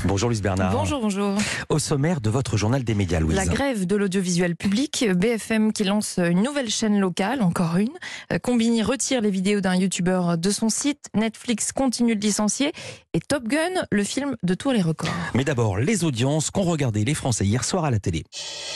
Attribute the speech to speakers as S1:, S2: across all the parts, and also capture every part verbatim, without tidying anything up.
S1: Bonjour Louise Bernard.
S2: Bonjour, bonjour.
S1: Au sommaire de votre journal des médias, Louise.
S2: La grève de l'audiovisuel public, B F M qui lance une nouvelle chaîne locale, encore une. Combini retire les vidéos d'un youtubeur de son site. Netflix continue de licencier. Et Top Gun, le film de tous les records.
S1: Mais d'abord, les audiences qu'ont regardé les Français hier soir à la télé.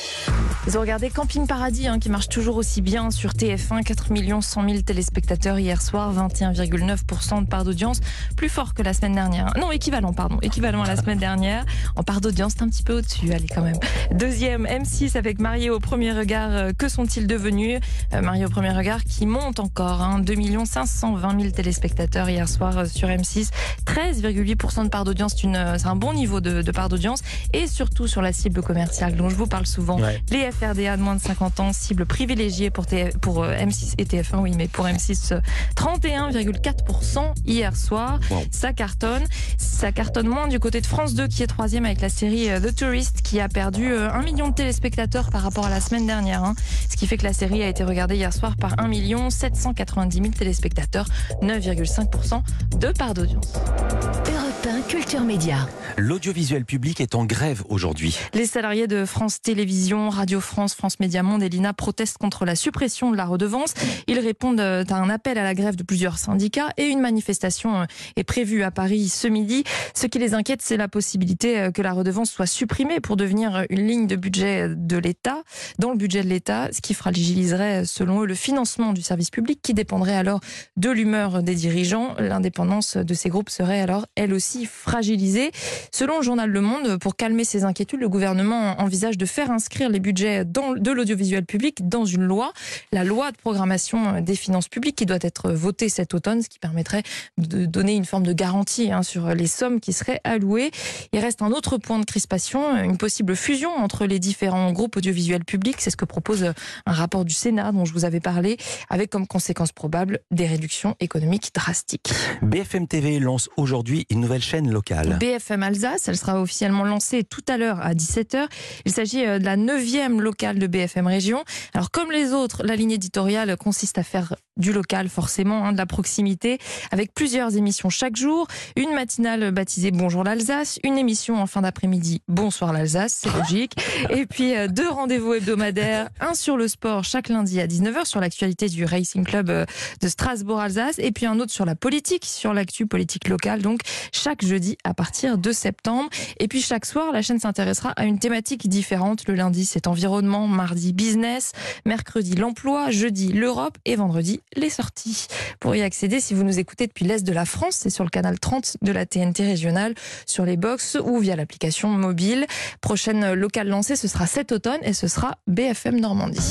S2: Ils ont regardé Camping Paradis, hein, qui marche toujours aussi bien sur T F un. quatre millions cent mille téléspectateurs hier soir, vingt et un virgule neuf pour cent de part d'audience. Plus fort que la semaine dernière. Non, équivalent, pardon. Équivalent à la semaine dernière. En part d'audience, c'est un petit peu au-dessus, allez quand même. Deuxième, M six avec Marié au premier regard. Que sont-ils devenus ? euh, Marié au premier regard qui monte encore. Hein, deux millions cinq cent vingt mille téléspectateurs hier soir sur M six. treize virgule huit pour cent de part d'audience, c'est, une, c'est un bon niveau de, de part d'audience. Et surtout sur la cible commerciale dont je vous parle souvent. Ouais. Les F R D A de moins de cinquante ans, cible privilégiée pour, T F, pour M six et T F un, oui, mais pour M six, trente et un virgule quatre pour cent hier soir. Wow. Ça cartonne. Ça cartonne moins du côté de France deux qui est troisième avec la série The Tourist qui a perdu un million de téléspectateurs par rapport à la semaine dernière. Hein. Ce qui fait que la série a été regardée hier soir par un million sept cent quatre-vingt-dix mille téléspectateurs, neuf virgule cinq pour cent de part d'audience.
S3: Europe un Culture Média.
S1: L'audiovisuel public est en grève aujourd'hui.
S2: Les salariés de France Télévisions, Radio France, France Média Monde et l'I N A protestent contre la suppression de la redevance. Ils répondent à un appel à la grève de plusieurs syndicats et une manifestation est prévue à Paris ce midi. Ce qui les inquiète, c'est la possibilité que la redevance soit supprimée pour devenir une ligne de budget de l'État, dans le budget de l'État, ce qui fragiliserait, selon eux, le financement du service public qui dépendrait alors de l'humeur des dirigeants. L'indépendance de ces groupes serait alors, elle aussi, fragilisée. Selon le journal Le Monde, pour calmer ces inquiétudes, le gouvernement envisage de faire inscrire les budgets dans, de l'audiovisuel public dans une loi, la loi de programmation des finances publiques qui doit être votée cet automne, ce qui permettrait de donner une forme de garantie hein, sur les sommes qui seraient allouées. Il reste un autre point de crispation, une possible fusion entre les différents groupes audiovisuels publics. C'est ce que propose un rapport du Sénat dont je vous avais parlé, avec comme conséquence probable des réductions économiques drastiques.
S1: B F M T V lance aujourd'hui une nouvelle chaîne locale.
S2: B F M Alsace, elle sera officiellement lancée tout à l'heure à dix-sept heures. Il s'agit de la neuvième locale de B F M Région. Alors comme les autres, la ligne éditoriale consiste à faire du local forcément, hein, de la proximité, avec plusieurs émissions chaque jour. Une matinale baptisée Bonjour l'Alsace, une émission en fin d'après-midi Bonsoir l'Alsace, c'est logique. Et puis euh, deux rendez-vous hebdomadaires, un sur le sport chaque lundi à dix-neuf heures sur l'actualité du Racing Club euh, de Strasbourg-Alsace, et puis un autre sur la politique, sur l'actu politique locale, donc chaque jeudi à partir de septembre. Et puis chaque soir, la chaîne s'intéressera à une thématique différente. Le lundi, c'est environnement, mardi, business, mercredi, l'emploi, jeudi, l'Europe et vendredi, les sorties. Pour y accéder, si vous nous écoutez depuis l'Est de la France, c'est sur le canal trente de la T N T régionale, sur les box ou via l'application mobile. Prochaine locale lancée, ce sera cet automne et ce sera B F M Normandie.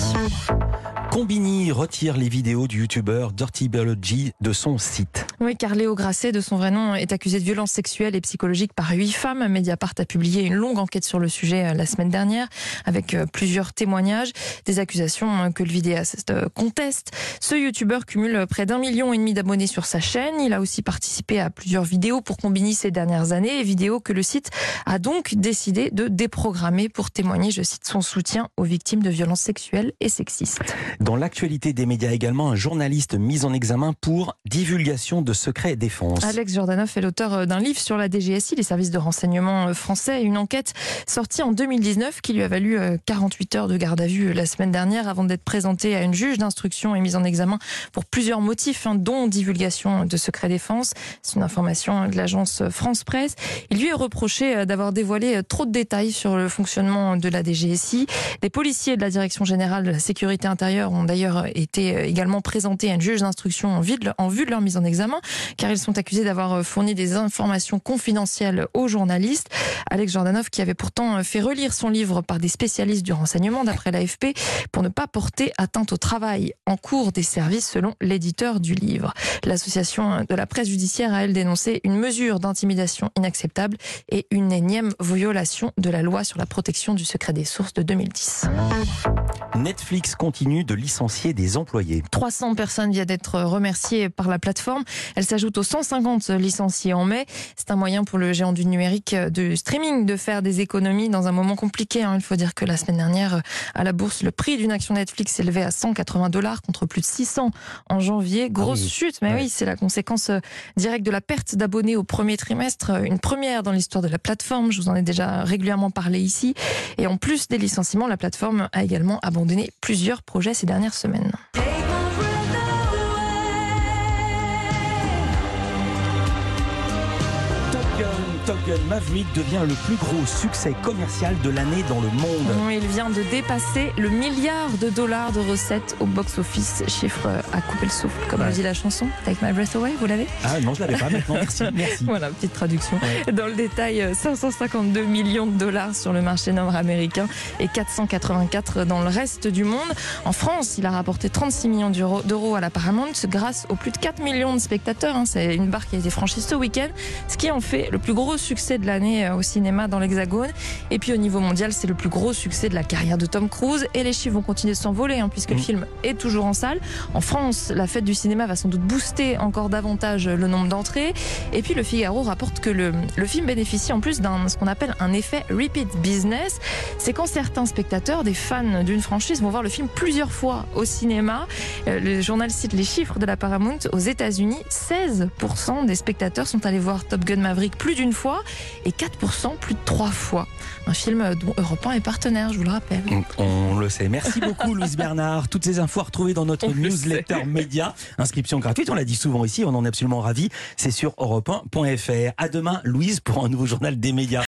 S1: Combini retire les vidéos du youtubeur Dirty Biology de son site.
S2: Oui, car Léo Grasset, de son vrai nom, est accusé de violences sexuelles et psychologiques par huit femmes. Mediapart a publié une longue enquête sur le sujet la semaine dernière, avec plusieurs témoignages, des accusations que le vidéaste conteste. Ce youtubeur cumule près d'un million et demi d'abonnés sur sa chaîne. Il a aussi participé à plusieurs vidéos pour Combini ces dernières années, vidéos que le site a donc décidé de déprogrammer pour témoigner, je cite, son soutien aux victimes de violences sexuelles et sexistes.
S1: Dans l'actualité des médias également, un journaliste mis en examen pour divulgation de secrets défense.
S2: Alex Jordanov est l'auteur d'un livre sur la D G S I, les services de renseignement français, une enquête sortie en deux mille dix-neuf qui lui a valu quarante-huit heures de garde à vue la semaine dernière avant d'être présenté à une juge d'instruction et mise en examen pour plusieurs motifs, hein, dont divulgation de secrets défense. C'est une information de l'agence France Presse. Il lui est reproché d'avoir dévoilé trop de détails sur le fonctionnement de la D G S I. Des policiers de la Direction générale de la sécurité intérieure ont d'ailleurs été également présentés à une juge d'instruction en vue de, en vue de leur mise en examen, car ils sont accusés d'avoir fourni des informations confidentielles aux journalistes. Alex Jordanov, qui avait pourtant fait relire son livre par des spécialistes du renseignement, d'après l'A F P, pour ne pas porter atteinte au travail en cours des services, selon l'éditeur du livre. L'association de la presse judiciaire a, elle, dénoncé une mesure d'intimidation inacceptable et une énième violation de la loi sur la protection du secret des sources de deux mille dix.
S1: Netflix continue de licencier des employés.
S2: trois cents personnes viennent d'être remerciées par la plateforme. Elle s'ajoute aux cent cinquante licenciés en mai. C'est un moyen pour le géant du numérique de streaming de faire des économies dans un moment compliqué. Il faut dire que la semaine dernière, à la bourse, le prix d'une action Netflix s'élevait à cent quatre-vingts dollars contre plus de six cents en janvier. Grosse ah oui. chute, mais ouais. oui, c'est la conséquence directe de la perte d'abonnés au premier trimestre. Une première dans l'histoire de la plateforme. Je vous en ai déjà régulièrement parlé ici. Et en plus des licenciements, la plateforme a également abandonné plusieurs projets ces dernières semaines.
S1: Top Gun Maverick devient le plus gros succès commercial de l'année dans le monde.
S2: Il vient de dépasser le milliard de dollars de recettes au box-office, chiffre à couper le souffle, comme ouais. le dit la chanson. Take My Breath Away, vous l'avez ?
S1: Ah non, je l'avais pas maintenant, merci. merci.
S2: Voilà, petite traduction.
S1: Ouais.
S2: Dans le détail, cinq cent cinquante-deux millions de dollars sur le marché nord-américain et quatre cent quatre-vingt-quatre dans le reste du monde. En France, il a rapporté trente-six millions d'euros à la Paramount grâce aux plus de quatre millions de spectateurs. C'est une barre qui a été franchie ce week-end, ce qui en fait le plus gros succès de l'année au cinéma dans l'Hexagone. Et puis au niveau mondial, c'est le plus gros succès de la carrière de Tom Cruise. Et les chiffres vont continuer de s'envoler hein, puisque mmh. le film est toujours en salle. En France, la fête du cinéma va sans doute booster encore davantage le nombre d'entrées. Et puis le Figaro rapporte que le, le film bénéficie en plus d'un ce qu'on appelle un effet repeat business. C'est quand certains spectateurs, des fans d'une franchise, vont voir le film plusieurs fois au cinéma. Le journal cite les chiffres de la Paramount. Aux États-Unis, seize pour cent des spectateurs sont allés voir Top Gun Maverick plus d'une fois et quatre pour cent plus de trois fois. Un film dont Europe un est partenaire, je vous le rappelle.
S1: On le sait. Merci beaucoup Louise Bernard. Toutes ces infos à retrouver dans notre on newsletter média. Inscription gratuite, on l'a dit souvent ici, on en est absolument ravis. C'est sur europe un point f r. À demain Louise pour un nouveau journal des médias.